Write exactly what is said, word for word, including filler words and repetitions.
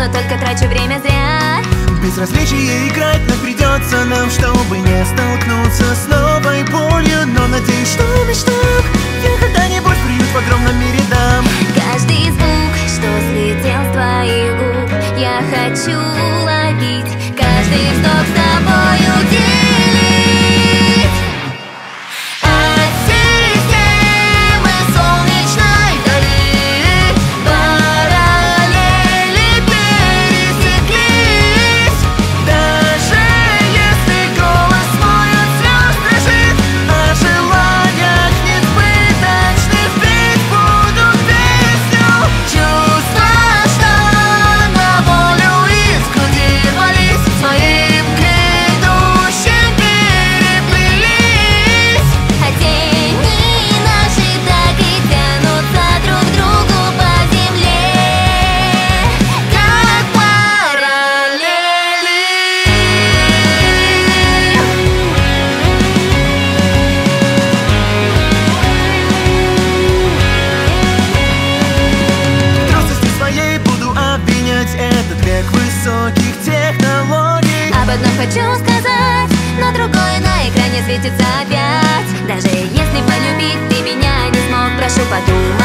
но только трачу время зря. В безразличие играть вновь придется нам, чтобы не столкнуться с новой болью. Но надеюсь, что в мечтах я когда-нибудь в приют в огромном мире дам. Каждый звук, что слетел с твоих губ, я хочу ловить. Каждый вздох с тобою делить. От системы солнечной дали параллели пересеклись. Даже если голос мой от слез дрожит, о желаниях несбыточных петь буду песню. Чувства, что на волю из груди рвались, своим грядущим переплелись. А тени наши так и тянутся друг к другу по земле, как параллели. В трусости своей буду обвинять этот век высоких технологий. Об одном хочу сказать, но другой на экране светится опять. Даже если полюбить ты меня не смог, прошу подумать.